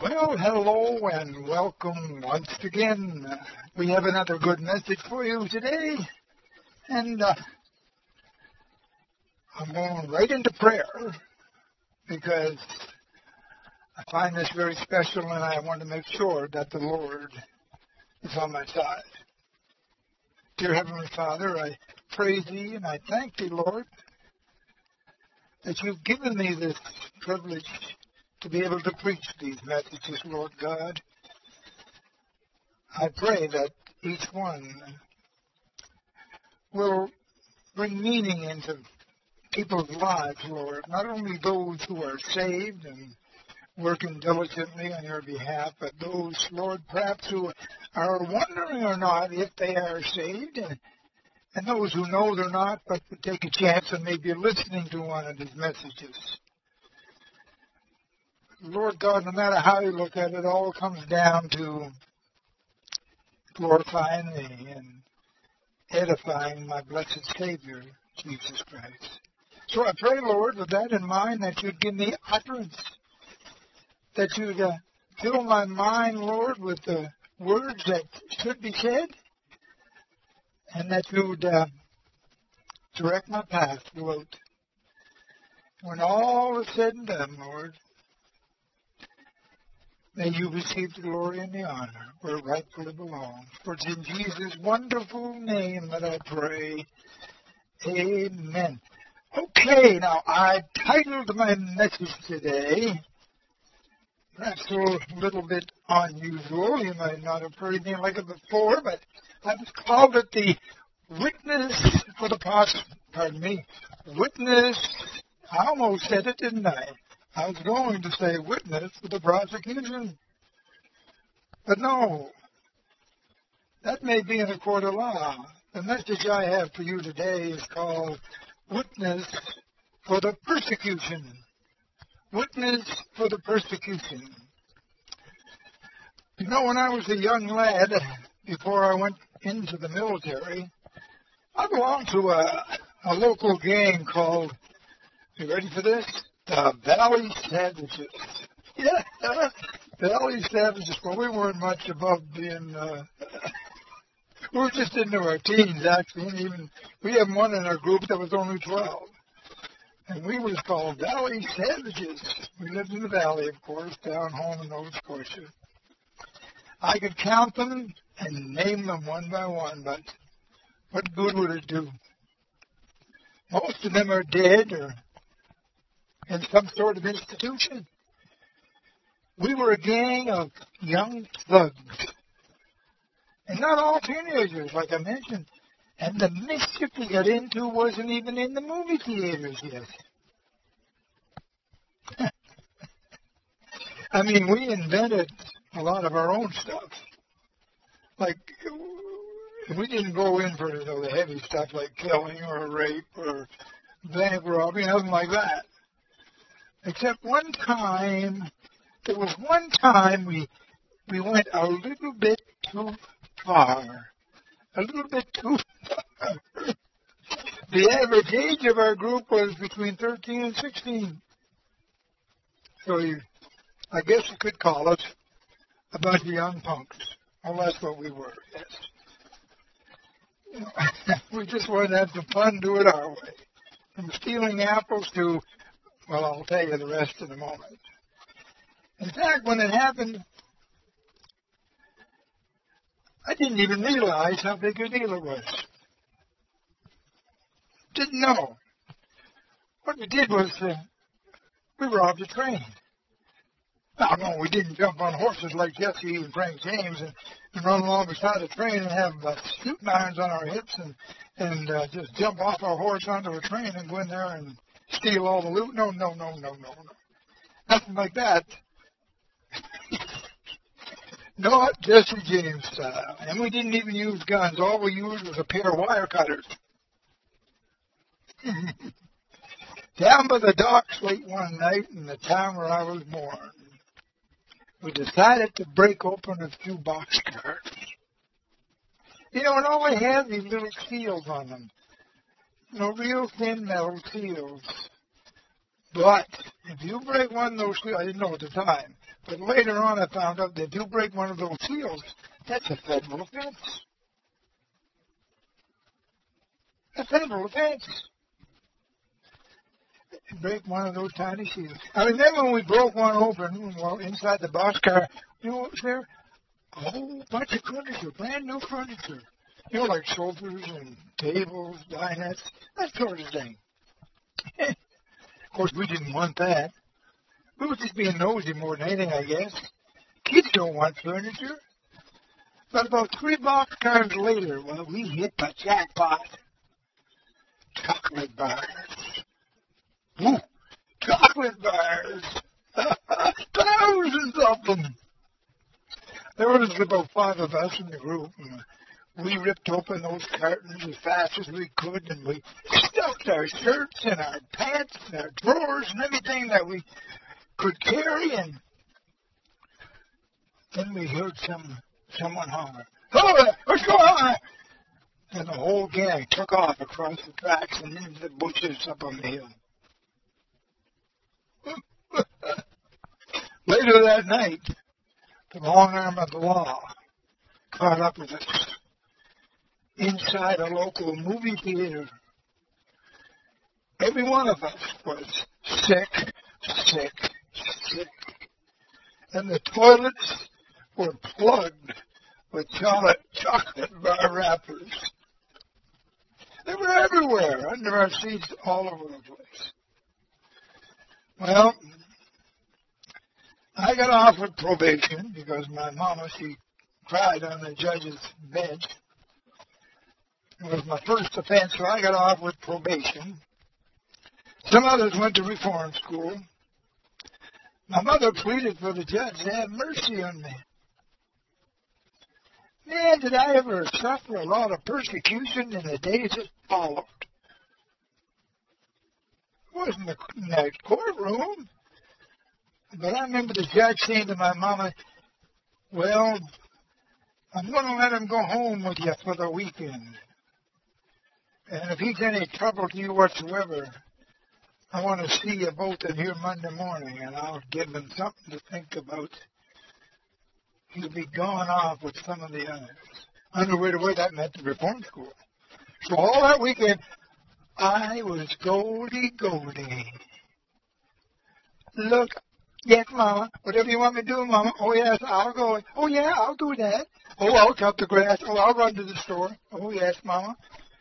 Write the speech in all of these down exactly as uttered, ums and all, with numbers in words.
Well, hello and welcome once again. Uh, we have another good message for you today, and uh, I'm going right into prayer because I find this very special and I want to make sure that the Lord is on my side. Dear Heavenly Father, I praise Thee and I thank Thee, Lord, that You've given me this privilege to be able to preach these messages, Lord God. I pray that each one will bring meaning into people's lives, Lord, not only those who are saved and working diligently on Your behalf, but those, Lord, perhaps who are wondering or not if they are saved, and, and those who know they're not, but would take a chance and maybe listening to one of these messages. Lord God, no matter how you look at it, it all comes down to glorifying Thee and edifying my blessed Savior, Jesus Christ. So I pray, Lord, with that in mind, that You'd give me utterance, that You'd uh, fill my mind, Lord, with the words that should be said, and that You'd uh, direct my path throughout. When all is said and done, Lord, may You receive the glory and the honor where it rightfully belongs. For it's in Jesus' wonderful name that I pray. Amen. Okay, now I titled my message today, perhaps a little bit unusual. You might not have heard anything like it before, but I've called it the Witness for the Pros- pardon me, Witness, I almost said it, didn't I? I was going to say witness for the prosecution. But no, that may be in a court of law. The message I have for you today is called Witness for the Persecution. Witness for the Persecution. You know, when I was a young lad, before I went into the military, I belonged to a, a local gang called, you ready for this? The Valley Savages. Yeah, Valley Savages. Well, we weren't much above being, uh, we were just into our teens, actually. And even, we had one in our group that was only twelve. And we was called Valley Savages. We lived in the valley, of course, down home in Nova Scotia. I could count them and name them one by one, but what good would it do? Most of them are dead or in some sort of institution. We were a gang of young thugs. And not all teenagers, like I mentioned. And the mischief we got into wasn't even in the movie theaters yet. I mean, we invented a lot of our own stuff. Like, we didn't go in for you know, the heavy stuff like killing or rape or bank robbery, nothing like that. Except one time, there was one time we we went a little bit too far. A little bit too far. The average age of our group was between thirteen and sixteen. So you, I guess you could call us a bunch of young punks. Well, that's what we were, yes. You know, we just wanted to have some fun, do it our way. From stealing apples to, well, I'll tell you the rest in a moment. In fact, when it happened, I didn't even realize how big a deal it was. Didn't know. What we did was uh, we robbed a train. Now, no, we didn't jump on horses like Jesse and Frank James and, and run along beside the train and have uh, shooting irons on our hips and, and uh, just jump off our horse onto a train and go in there and steal all the loot. No, no, no, no, no, no. Nothing like that. Not Jesse James style. And we didn't even use guns. All we used was a pair of wire cutters. Down by the docks late one night in the town where I was born, we decided to break open a few boxcars. You know, and all they had these little seals on them. You know, real thin metal seals. But if you break one of those seals, I didn't know at the time, But later on I found out that if you break one of those seals, that's a federal offense. A federal offense. Break one of those tiny seals. I remember when we broke one open, well, inside the boxcar, you know what was there? A whole bunch of furniture, brand new furniture. You know, like sofas and tables, dinettes, that sort of thing. Of course, we didn't want that. We were just being nosy more than anything, I guess. Kids don't want furniture. But about three boxcars later, well, we hit the jackpot. Chocolate bars. Ooh, chocolate bars. Thousands of them. There was about five of us in the group. And we ripped open those cartons as fast as we could, and we stuffed our shirts and our pants and our drawers and everything that we could carry, and then we heard some someone holler, "Oh, what's going on?" And the whole gang took off across the tracks and into the bushes up on the hill. Later that night, the long arm of the law caught up with us inside a local movie theater. Every one of us was sick, sick, sick. And the toilets were plugged with chocolate, chocolate bar wrappers. They were everywhere, under our seats, all over the place. Well, I got off with probation because my mama, she cried on the judge's bench. It was my first offense, so I got off with probation. Some others went to reform school. My mother pleaded for the judge to have mercy on me. Man, did I ever suffer a lot of persecution in the days that followed. It wasn't in the courtroom, but I remember the judge saying to my mama, "Well, I'm going to let him go home with you for the weekend. And if he's any trouble to you whatsoever, I want to see you both in here Monday morning, and I'll give him something to think about. He'll be gone off with some of the others." I knew right away that meant the reform school. So all that weekend, I was Goldie Goldie. Look, yes, Mama, whatever you want me to do, Mama. Oh, yes, I'll go. Oh, yeah, I'll do that. Oh, I'll cut the grass. Oh, I'll run to the store. Oh, yes, Mama.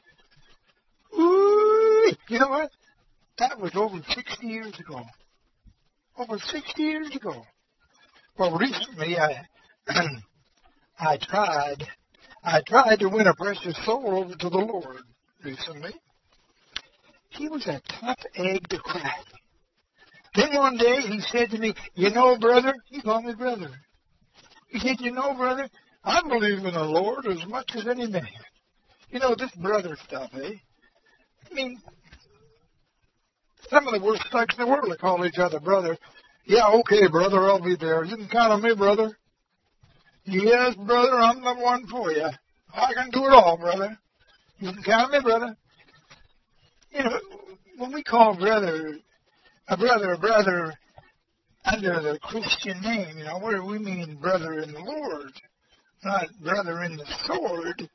Ooh, you know what? That was over sixty years ago. Over sixty years ago. Well, recently I, I tried, I tried to win a precious soul over to the Lord recently. He was a tough egg to crack. Then one day he said to me, "You know, brother," he called me brother. He said, "You know, brother, I believe in the Lord as much as any man." You know, this brother stuff, eh? I mean, some of the worst thugs in the world, they call each other brother. "Yeah, okay, brother, I'll be there. You can count on me, brother." "Yes, brother, I'm the one for you. I can do it all, brother. You can count on me, brother." You know, when we call brother a brother a brother under the Christian name, you know, what do we mean brother in the Lord, not brother in the sword?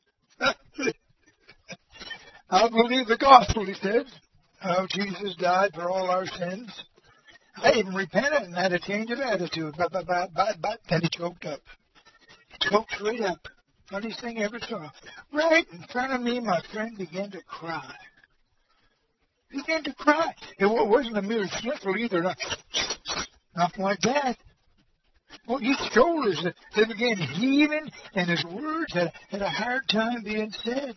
"I believe the gospel," he said, "how Jesus died for all our sins. I even repented and had a change of attitude." But, but, but, but, but, then he choked up. He choked straight up. Funniest thing I ever saw. Right in front of me, my friend began to cry. He began to cry. It wasn't a mere sniffle either. Not, nothing like that. Well, his shoulders, they began heaving, and his words had, had a hard time being said.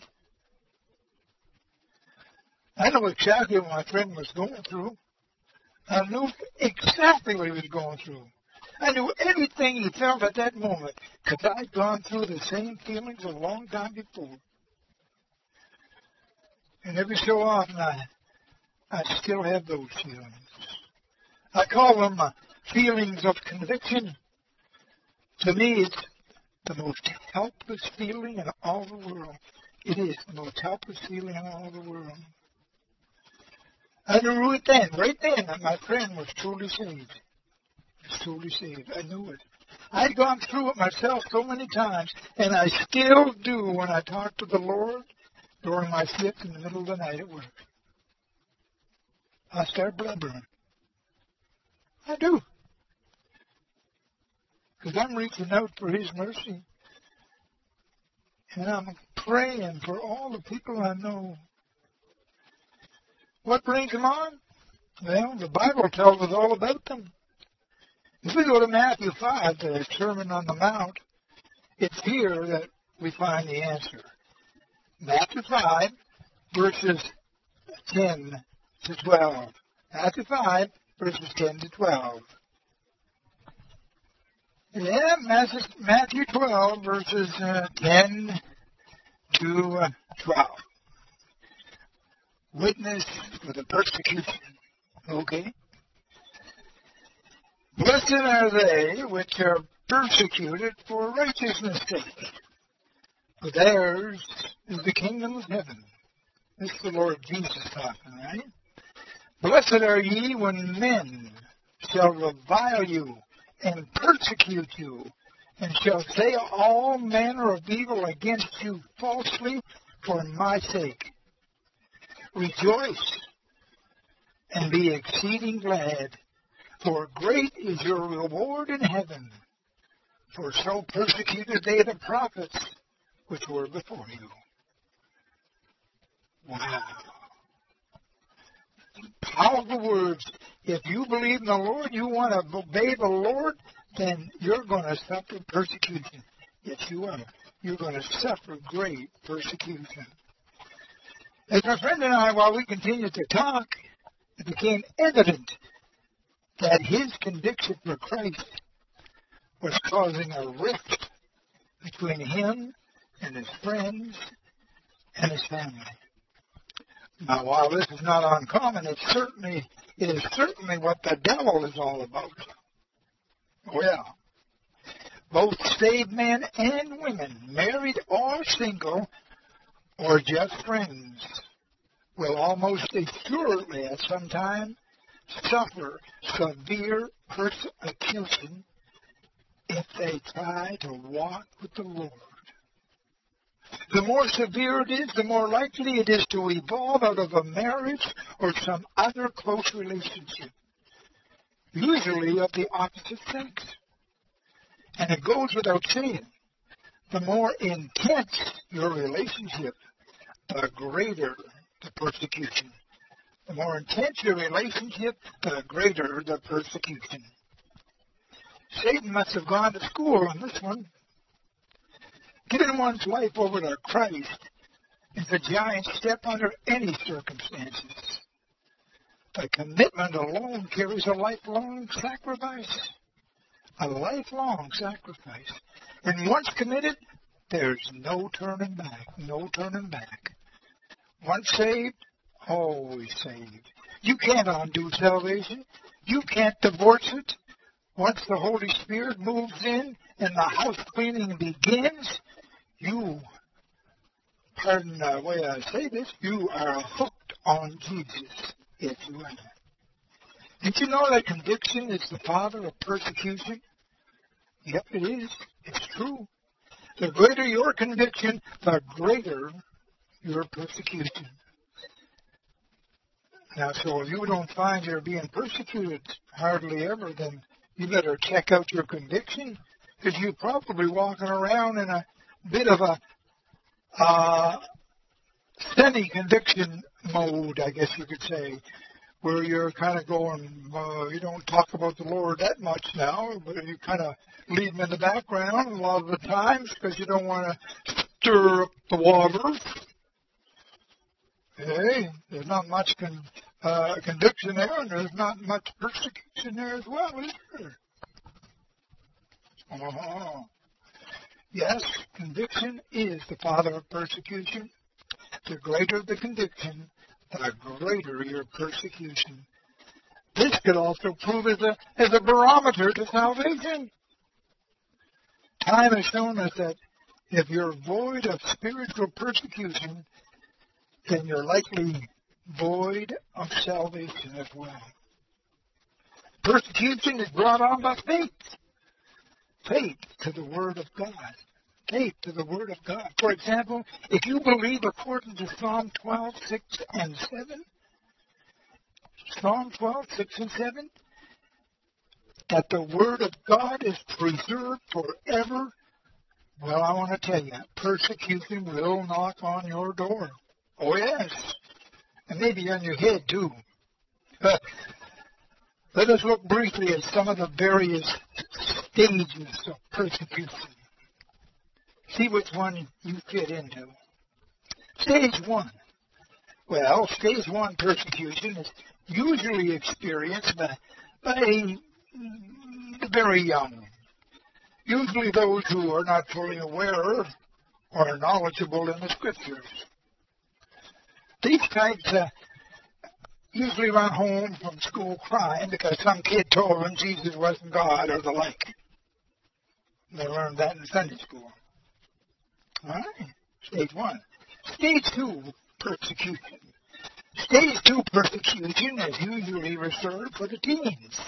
I know exactly what my friend was going through. I knew exactly what he was going through. I knew everything he felt at that moment, because I'd gone through the same feelings a long time before. And every so often, I, I still have those feelings. I call them uh, feelings of conviction. To me, it's the most helpless feeling in all the world. It is the most helpless feeling in all the world. I knew it then, right then, that my friend was truly saved. is truly saved. I knew it. I'd gone through it myself so many times, and I still do when I talk to the Lord during my shift in the middle of the night at work. I start blubbering. I do. Because I'm reaching out for His mercy. And I'm praying for all the people I know. What brings them on? Well, the Bible tells us all about them. If we go to Matthew five, the Sermon on the Mount, it's here that we find the answer. Matthew five, verses ten to twelve. Matthew five, verses ten to twelve. Yeah, Matthew twelve, verses uh, ten to twelve. Witness for the persecution. Okay? Blessed are they which are persecuted for righteousness' sake, for theirs is the kingdom of heaven. This is the Lord Jesus talking, right? Blessed are ye when men shall revile you and persecute you, and shall say all manner of evil against you falsely for my sake. Rejoice and be exceeding glad, for great is your reward in heaven. For so persecuted they the prophets which were before you. Wow. Powerful words. If you believe in the Lord, you want to obey the Lord, then you're going to suffer persecution. Yes, you are. You're going to suffer great persecution. As my friend and I, while we continued to talk, it became evident that his conviction for Christ was causing a rift between him and his friends and his family. Now, while this is not uncommon, it certainly it is certainly what the devil is all about. Oh, yeah. Both saved men and women, married or single, or just friends, will almost assuredly at some time suffer severe persecution if they try to walk with the Lord. The more severe it is, the more likely it is to evolve out of a marriage or some other close relationship, usually of the opposite sex. And it goes without saying, the more intense your relationship, the greater the persecution. The more intense your relationship, the greater the persecution. Satan must have gone to school on this one. Giving one's life over to Christ is a giant step under any circumstances. The commitment alone carries a lifelong sacrifice. A lifelong sacrifice. And once committed, there's no turning back. No turning back. Once saved, always saved. You can't undo salvation. You can't divorce it. Once the Holy Spirit moves in and the house cleaning begins, you, pardon the way I say this, you are hooked on Jesus. Yes, you are. Did you know that conviction is the father of persecution? Yep, it is. It's true. The greater your conviction, the greater your persecution. Now, so if you don't find you're being persecuted hardly ever, then you better check out your conviction, because you're probably walking around in a bit of a uh, semi-conviction mode, I guess you could say, where you're kind of going, uh, you don't talk about the Lord that much now, but you kind of leave him in the background a lot of the times because you don't want to stir up the waters. Hey, there's not much con- uh, conviction there, and there's not much persecution there as well, is there? Uh-huh. Yes, conviction is the father of persecution. The greater the conviction, the greater your persecution. This could also prove as a, as a barometer to salvation. Time has shown us that if you're void of spiritual persecution, then you're likely void of salvation as well. Persecution is brought on by faith. Faith to the Word of God. Faith to the Word of God. For example, if you believe according to Psalm twelve, six and seven, Psalm twelve, six and seven, that the Word of God is preserved forever, well, I want to tell you, persecution will knock on your door. Oh, yes. And maybe on your head, too. But let us look briefly at some of the various stages of persecution. See which one you fit into. Stage one. Well, stage one persecution is usually experienced by, by the very young. Usually those who are not fully aware or knowledgeable in the Scriptures. These types uh, usually run home from school crying because some kid told them Jesus wasn't God or the like. They learned that in Sunday school. All right, stage one. Stage two, persecution. Stage two persecution is usually reserved for the teens.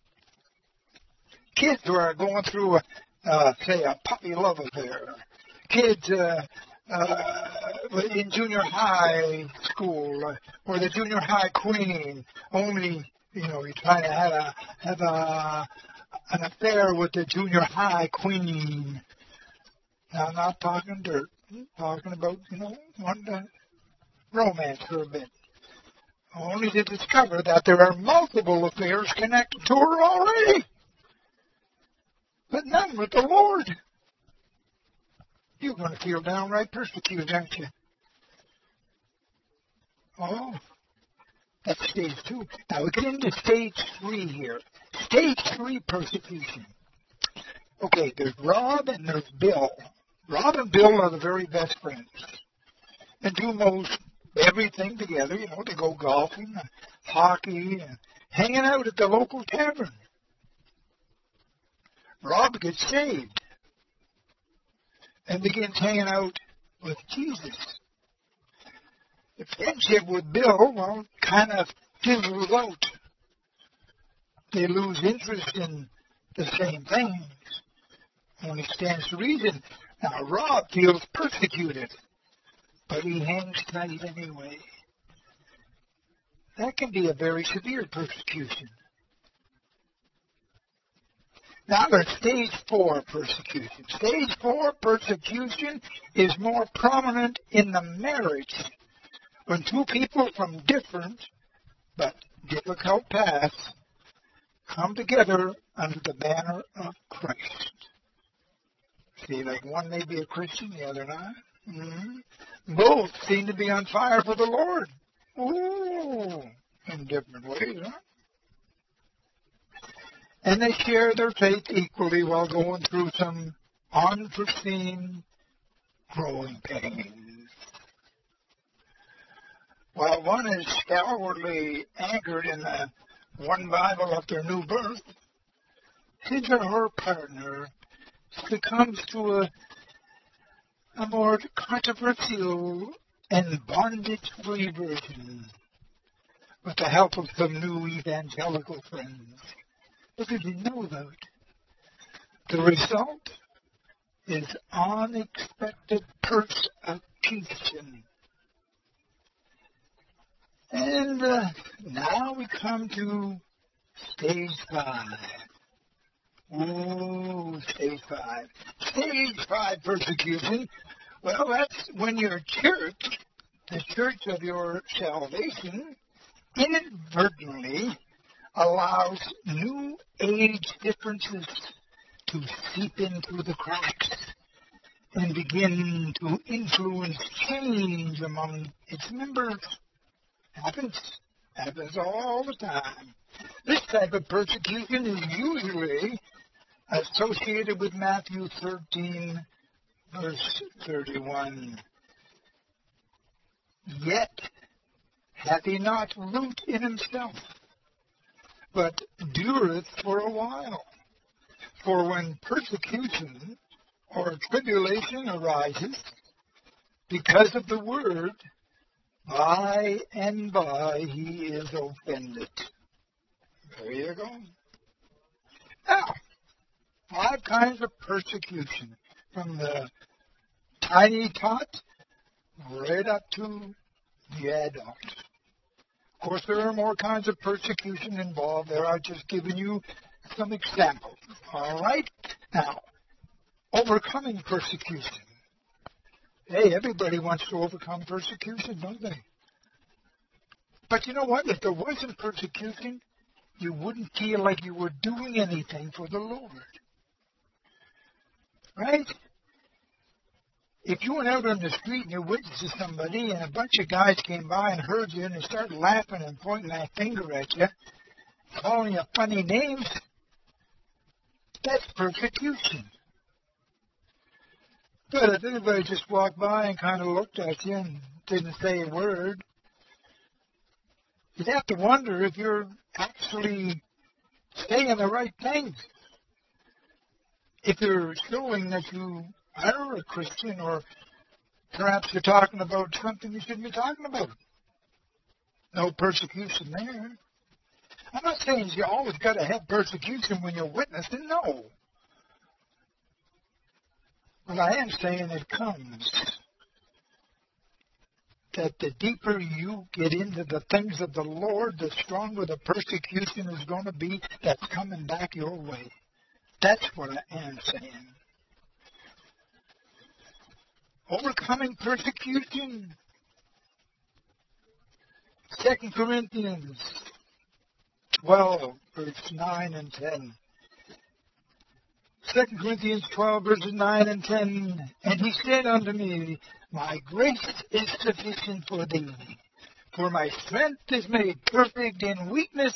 Kids who are going through, a, uh, say, a puppy love affair. Kids uh, uh, in junior high school, uh, or the junior high queen, only, you know, you're trying to have a, have a, an affair with the junior high queen. Now, I'm not talking dirt. I'm talking about, you know, wanting to romance for a bit. Only to discover that there are multiple affairs connected to her already. But none with the Lord. You're going to feel downright persecuted, aren't you? Oh, that's stage two. Now we get into stage three here. Stage three persecution. Okay, there's Rob and there's Bill. Rob and Bill are the very best friends and do most everything together. You know, they go golfing, and hockey, and hanging out at the local tavern. Rob gets saved and begins hanging out with Jesus. The friendship with Bill, well, kind of fizzles out. They lose interest in the same things. Only stands to reason. Now, Rob feels persecuted, but he hangs tight anyway. That can be a very severe persecution. Now there's stage four persecution. Stage four persecution is more prominent in the marriage when two people from different but difficult paths come together under the banner of Christ. See, like one may be a Christian, the other not. Mm-hmm. Both seem to be on fire for the Lord. Ooh, in different ways, huh? And they share their faith equally while going through some unforeseen growing pains. While one is stalwartly anchored in the one Bible of their new birth, his or her partner succumbs to a, a more controversial and bondage-free version with the help of some new evangelical friends. What did you know about? The result is unexpected persecution. And uh, now we come to stage five. Ooh, stage five. Stage five persecution. Well, that's when your church, the church of your salvation, inadvertently allows new age differences to seep in through the cracks and begin to influence change among its members. Happens. Happens all the time. This type of persecution is usually associated with Matthew thirteen, verse thirty-one. Yet hath he not root in himself, but dureth for a while. For when persecution or tribulation arises because of the word, by and by he is offended. There you go. five kinds of persecution, from the tiny tot right up to the adult. Of course, there are more kinds of persecution involved there. I've just given you some examples. All right? Now, overcoming persecution. Hey, everybody wants to overcome persecution, don't they? But you know what? If there wasn't persecution, you wouldn't feel like you were doing anything for the Lord. Right? If you went out on the street and you witnessed to somebody and a bunch of guys came by and heard you and they started laughing and pointing that finger at you, calling you funny names, that's persecution. But if anybody just walked by and kind of looked at you and didn't say a word, you'd have to wonder if you're actually saying the right things. If you're showing that you are a Christian, or perhaps you're talking about something you shouldn't be talking about. No persecution there. I'm not saying you always got to have persecution when you're witnessing, no. But I am saying it comes. That the deeper you get into the things of the Lord, the stronger the persecution is going to be that's coming back your way. That's what I am saying. Overcoming persecution. Second Corinthians twelve, verse nine and ten. Second Corinthians twelve, verses nine and ten. And he said unto me, my grace is sufficient for thee, for my strength is made perfect in weakness.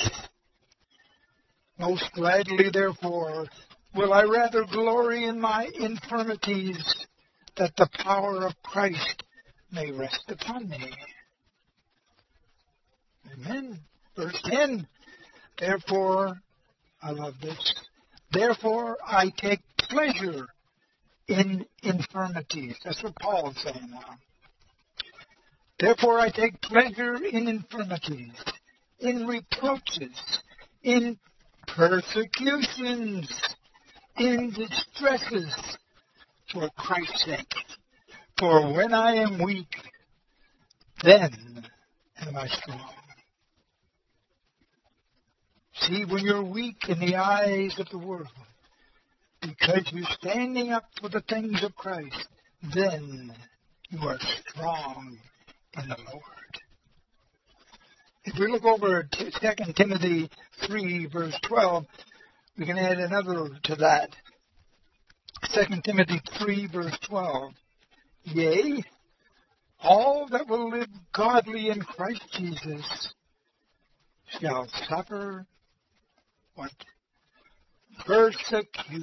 Most gladly, therefore, will I rather glory in my infirmities, that the power of Christ may rest upon me. Amen. Verse ten. Therefore, I love this. Therefore, I take pleasure in infirmities. That's what Paul is saying now. Therefore, I take pleasure in infirmities, in reproaches, in persecutions, in distresses, for Christ's sake. For when I am weak, then am I strong. See, when you're weak in the eyes of the world, because you're standing up for the things of Christ, then you are strong in the Lord. If we look over at Second Timothy three, verse twelve, we can add another to that. Second Timothy three, verse twelve. Yea, all that will live godly in Christ Jesus shall suffer what? Persecution.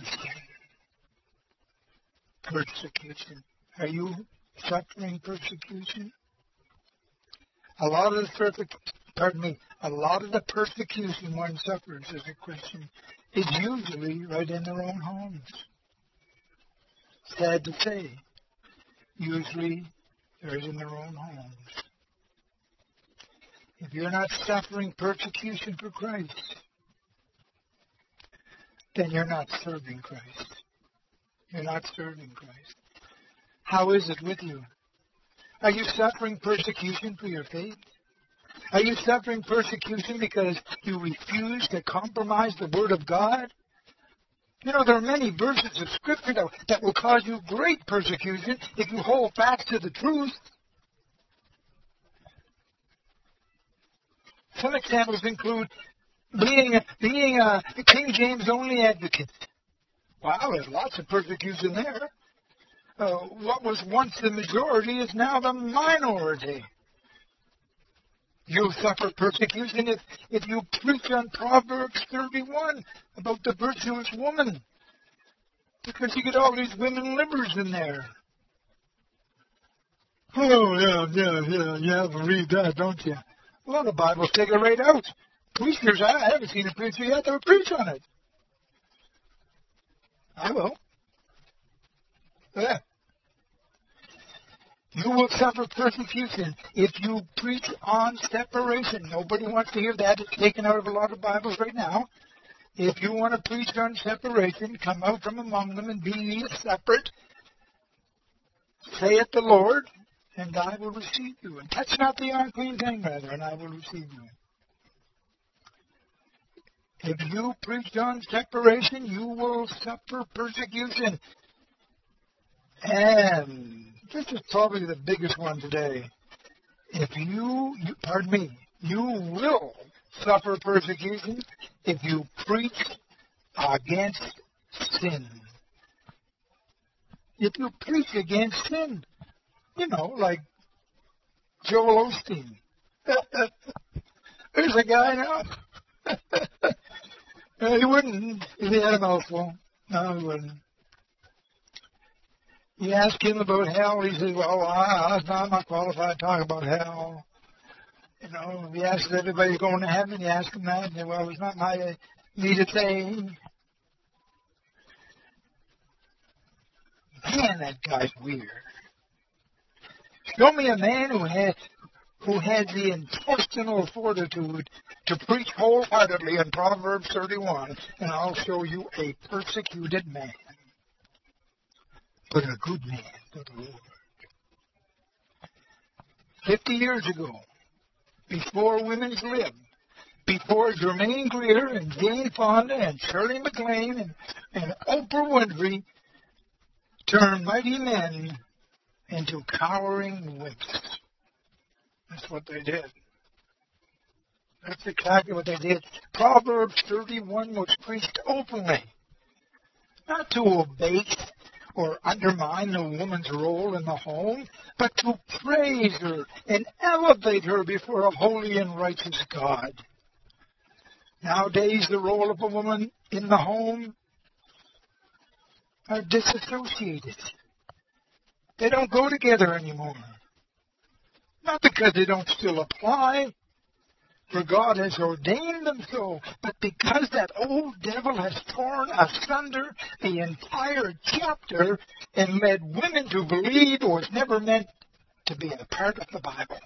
Persecution. Are you suffering persecution? A lot of the persecution, pardon me, a lot of the persecution one suffers as a Christian is usually right in their own homes. Sad to say, usually they're in their own homes. If you're not suffering persecution for Christ, then you're not serving Christ. You're not serving Christ. How is it with you? Are you suffering persecution for your faith? Are you suffering persecution because you refuse to compromise the Word of God? You know, there are many verses of Scripture that, that will cause you great persecution if you hold fast to the truth. Some examples include being a, being a King James only advocate. Wow, there's lots of persecution there. Uh, what was once the majority is now the minority. You'll suffer persecution if, if you preach on Proverbs thirty-one about the virtuous woman, because you get all these women livers in there. Oh, yeah, yeah, yeah, you have to read that, don't you? Well, the Bible's take it right out. Preachers, I haven't seen a preacher yet that will preach on it. I will. Yeah. You will suffer persecution if you preach on separation. Nobody wants to hear that. It's taken out of a lot of Bibles right now. If you want to preach on separation, come out from among them and be ye separate, saith the Lord, and I will receive you. And touch not the unclean thing, rather, and I will receive you. If you preach on separation, you will suffer persecution. And this is probably the biggest one today. If you, you pardon me, you will suffer persecution if you preach against sin. If you preach against sin, you know, like Joel Osteen. There's a guy now. He wouldn't if he had a mouthful. No, he wouldn't. You ask him about hell, he says, well, I, I'm not qualified to talk about hell. You know, if he asks if everybody's going to heaven, you ask him that, and say, well, it's not my me to say. Man, that guy's weird. Show me a man who has who has the intestinal fortitude to preach wholeheartedly in Proverbs thirty-one, and I'll show you a persecuted man. But a good man, good Lord. Fifty years ago, before Women's Lib, before Germaine Greer and Jane Fonda and Shirley MacLaine and, and Oprah Winfrey turned mighty men into cowering wimps. That's what they did. That's exactly what they did. Proverbs thirty-one was preached openly, not to abase or undermine the woman's role in the home, but to praise her and elevate her before a holy and righteous God. Nowadays, the role of a woman in the home are disassociated. They don't go together anymore. Not because they don't still apply, for God has ordained them so, but because that old devil has torn asunder the entire chapter and led women to believe it was never meant to be a part of the Bible.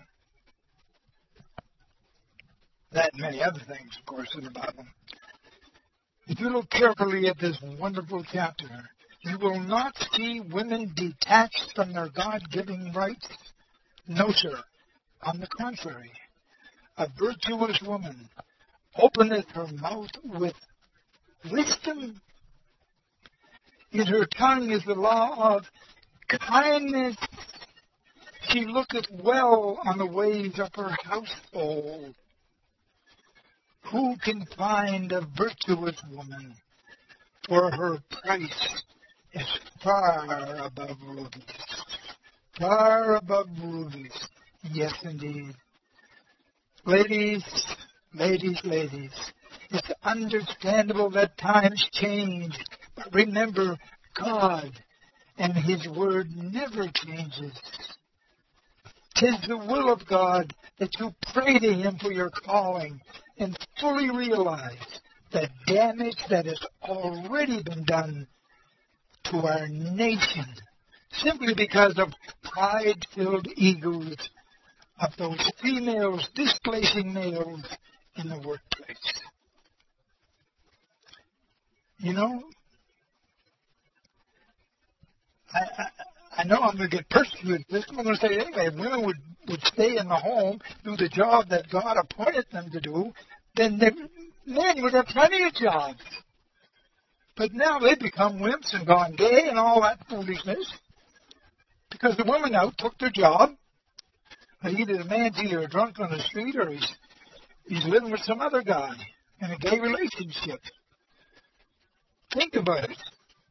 That and many other things, of course, in the Bible. If you look carefully at this wonderful chapter, you will not see women detached from their God-given rights. No, sir. On the contrary, a virtuous woman openeth her mouth with wisdom. In her tongue is the law of kindness. She looketh well on the ways of her household. Who can find a virtuous woman? For her price is far above rubies. Far above rubies. Yes, indeed. Ladies, ladies, ladies, it's understandable that times change, but remember, God and His Word never changes. 'Tis the will of God that you pray to Him for your calling and fully realize the damage that has already been done to our nation simply because of pride-filled egos of those females displacing males in the workplace. You know, I, I, I know I'm going to get persecuted for this. I'm going to say anyway, if women would, would stay in the home, do the job that God appointed them to do, then the men would have plenty of jobs. But now they've become wimps and gone gay and all that foolishness because the women now took their job. Either the man's either drunk on the street or he's, he's living with some other guy in a gay relationship. Think about it.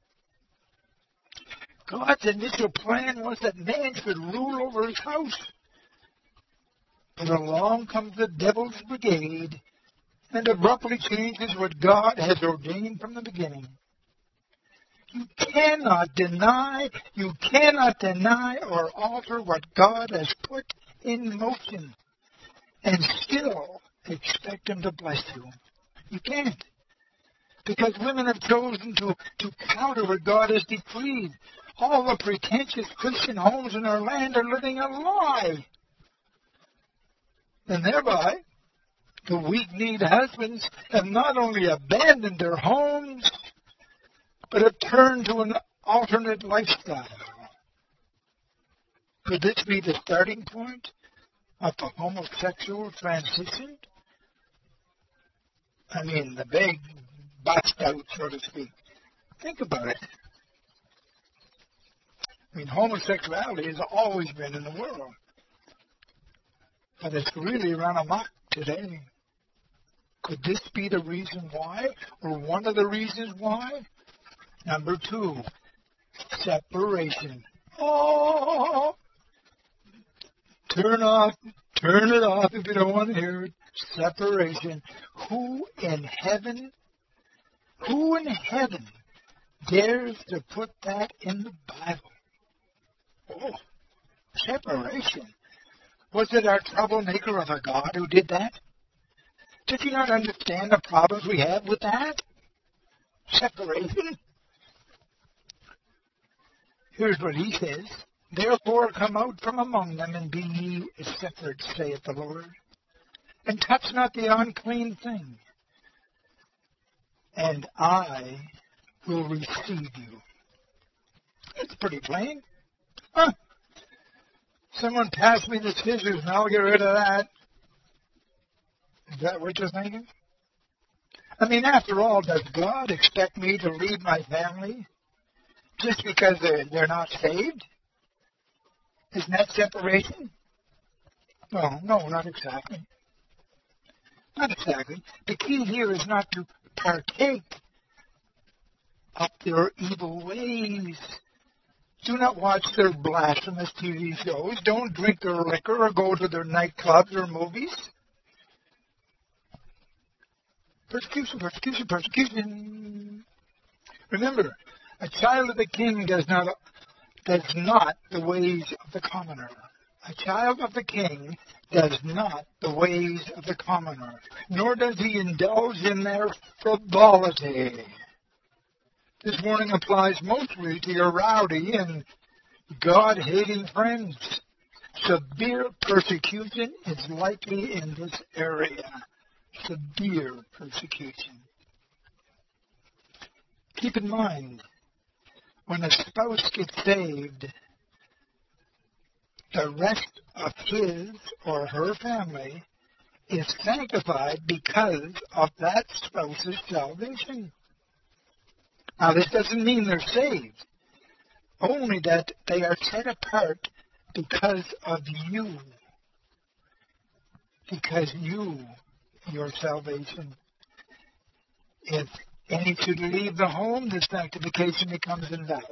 God's initial plan was that man should rule over his house. But along comes the devil's brigade and abruptly changes what God has ordained from the beginning. You cannot deny, you cannot deny or alter what God has put in motion and still expect Him to bless you. You can't. Because women have chosen to, to counter what God has decreed. All the pretentious Christian homes in our land are living a lie. And thereby, The weak-kneed husbands have not only abandoned their homes, but have turned to an alternate lifestyle. Could this be the starting point of the homosexual transition? I mean, the big bust out, so to speak. Think about it. I mean, homosexuality has always been in the world, but it's really run amok today. Could this be the reason why, or one of the reasons why? Number two, separation. Oh, turn off, turn it off if you don't want to hear it. Separation. Who in heaven, who in heaven dares to put that in the Bible? Oh, separation. Was it our troublemaker of a God who did that? Did you not understand the problems we have with that? Separation. Here's what he says. Therefore come out from among them and be ye separate, saith the Lord, and touch not the unclean thing, and I will receive you. It's pretty plain. Huh? Someone pass me the scissors and I'll get rid of that. Is that what you're thinking? I mean, after all, does God expect me to leave my family just because they're, they're not saved? Isn't that separation? No, no, not exactly. Not exactly. The key here is not to partake of their evil ways. Do not watch their blasphemous T V shows. Don't drink their liquor or go to their nightclubs or movies. Persecution, persecution, persecution. Remember, a child of the king does not does not the ways of the commoner. A child of the king does not the ways of the commoner, nor does he indulge in their frivolity. This warning applies mostly to your rowdy and God-hating friends. Severe persecution is likely in this area. Severe persecution. Keep in mind, when a spouse gets saved, the rest of his or her family is sanctified because of that spouse's salvation. Now, this doesn't mean they're saved, only that they are set apart because of you. Because you, your salvation. If any should leave the home, the sanctification becomes invalid.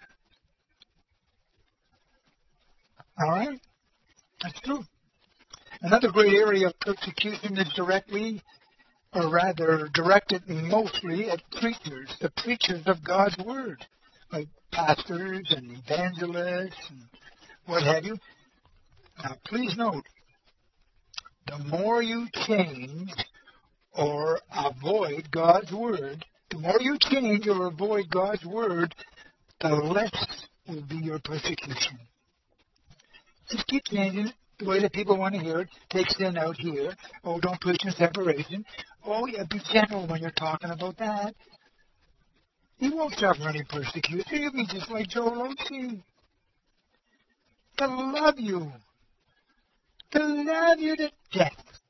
All right? That's true. Another great area of persecution is directly, or rather directed mostly at preachers, the preachers of God's Word, like pastors and evangelists and what have you. Now, please note, the more you change or avoid God's Word, the more you change or avoid God's Word, the less will be your persecution. Just keep changing it the way that people want to hear it. Take sin out here. Oh, don't preach in separation. Oh, yeah, be gentle when you're talking about that. You won't suffer any persecution. You'll be just like Joel Osteen. They'll love you. They'll love you to death.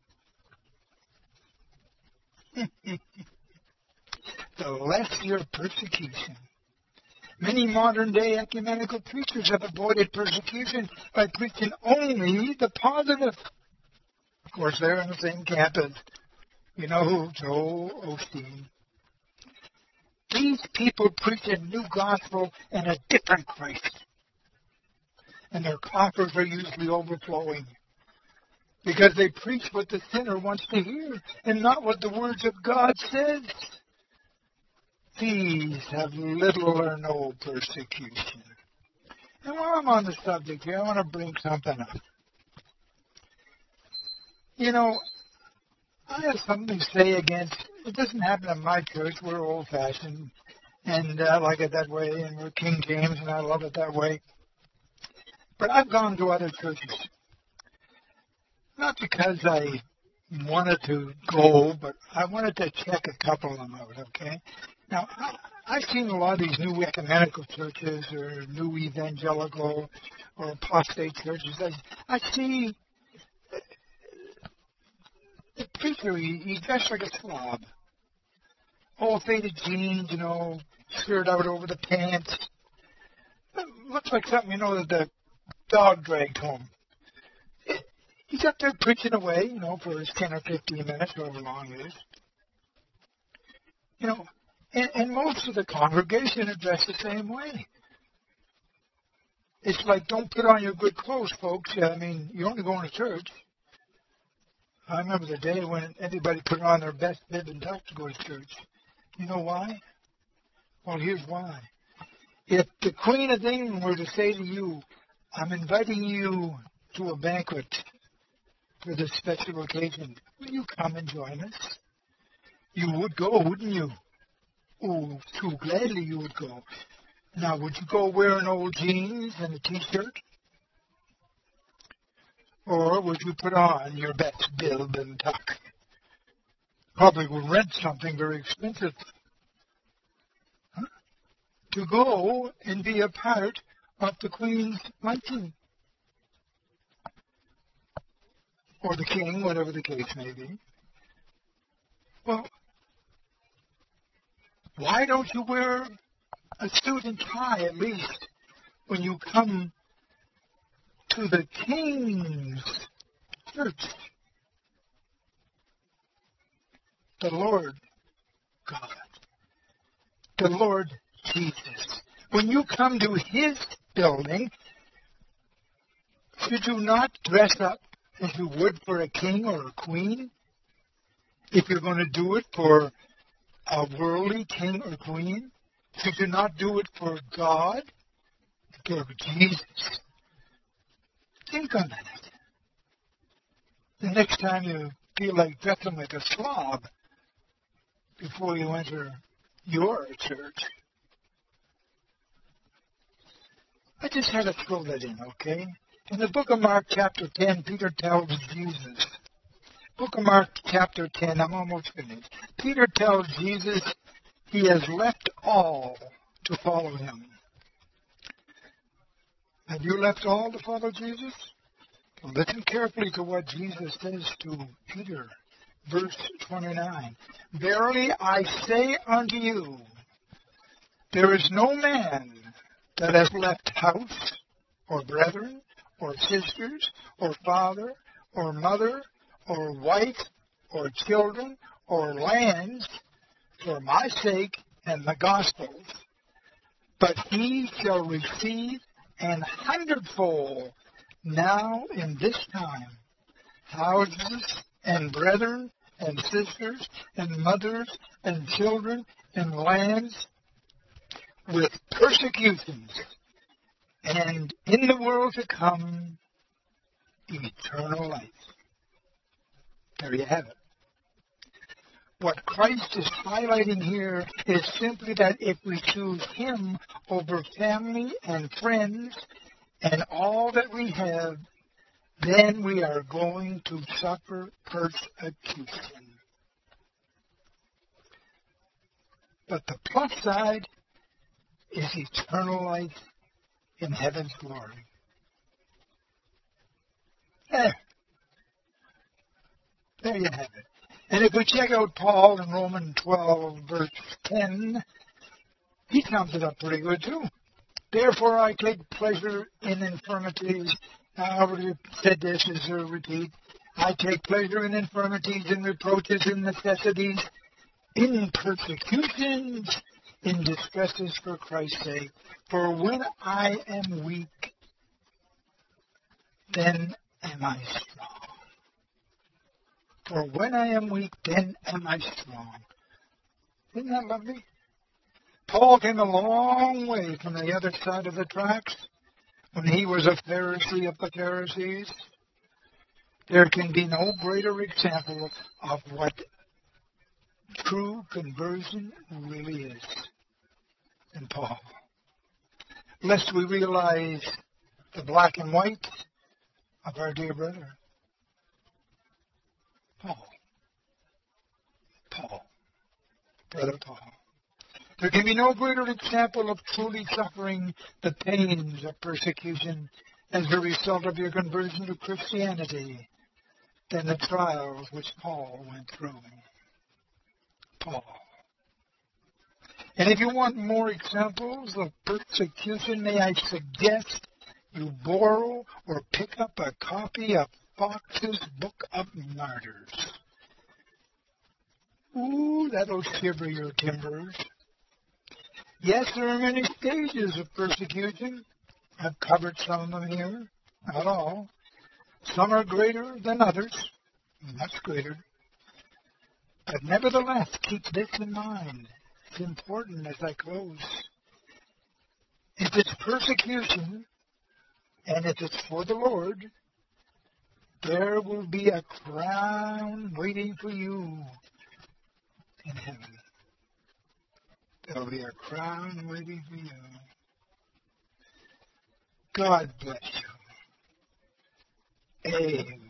The less your persecution. Many modern-day ecumenical preachers have avoided persecution by preaching only the positive. Of course, they're in the same camp as, you know who, Joel Osteen. These people preach a new gospel and a different Christ. And their coffers are usually overflowing because they preach what the sinner wants to hear and not what the words of God says. These have little or no persecution. And while I'm on the subject here, I want to bring something up. You know, I have something to say against, it doesn't happen in my church, we're old-fashioned, and I like it that way, and we're King James, and I love it that way. But I've gone to other churches, not because I wanted to go, but I wanted to check a couple of them out, okay? Now, I, I've seen a lot of these new ecumenical churches or new evangelical or apostate churches. I, I see the preacher, he, he dressed like a slob. All faded jeans, you know, skirt out over the pants. It looks like something, you know, that the dog dragged home. It, he's up there preaching away, you know, for his ten or fifteen minutes, however long it is. You know, and, and most of the congregation are dressed the same way. It's like, don't put on your good clothes, folks. I mean, you're only going to church. I remember the day when everybody put on their best bib and tuck to go to church. You know why? Well, here's why. If the Queen of England were to say to you, I'm inviting you to a banquet for this special occasion, will you come and join us? You would go, wouldn't you? Oh, too gladly you would go. Now, would you go wearing old jeans and a t-shirt? Or would you put on your best bib and tuck? Probably would rent something very expensive. Huh? To go and be a part of the Queen's luncheon. Or the King, whatever the case may be. Well, why don't you wear a suit and tie at least when you come to the King's church? The Lord God, the Lord Jesus. When you come to His building, should you not dress up as you would for a king or a queen? If you're going to do it for a worldly king or queen, should you not do it for God, for Jesus? Think on that. The next time you feel like dressing like a slob before you enter your church. I just had to throw that in, okay? In the book of Mark, chapter ten, Peter tells Jesus. Book of Mark, chapter ten, I'm almost finished. Peter tells Jesus he has left all to follow him. Have you left all to follow Jesus? Well, listen carefully to what Jesus says to Peter. Verse twenty-nine. Verily I say unto you, there is no man that has left house, or brethren, or sisters, or father, or mother, or wife, or children, or lands, for my sake and the gospel's, but he shall receive an hundredfold now in this time houses and brethren and sisters and mothers and children and lands with persecutions, and in the world to come eternal life. There you have it. What Christ is highlighting here is simply that if we choose Him over family and friends and all that we have, then we are going to suffer persecution. But the plus side is eternal life in heaven's glory. Eh, there you have it. And if we check out Paul in Romans twelve, verse ten, he sums it up pretty good too. Therefore I take pleasure in infirmities. I already said this as a repeat. I take pleasure in infirmities, in reproaches, in necessities, in persecutions, in distresses for Christ's sake. For when I am weak, then am I strong. For when I am weak, then am I strong. Isn't that lovely? Paul came a long way from the other side of the tracks when he was a Pharisee of the Pharisees. There can be no greater example of what true conversion really is than Paul. Lest we realize the black and white of our dear brother. Paul. Paul. Brother Paul. There can be no greater example of truly suffering the pains of persecution as a result of your conversion to Christianity than the trials which Paul went through. Paul. And if you want more examples of persecution, may I suggest you borrow or pick up a copy of Fox's Book of Martyrs. Ooh, that'll shiver your timbers. Yes, there are many stages of persecution. I've covered some of them here, not all. Some are greater than others, much greater. But nevertheless, keep this in mind. It's important as I close. If it's persecution, and if it's for the Lord, there will be a crown waiting for you in heaven. There will be a crown waiting for you. God bless you. Amen.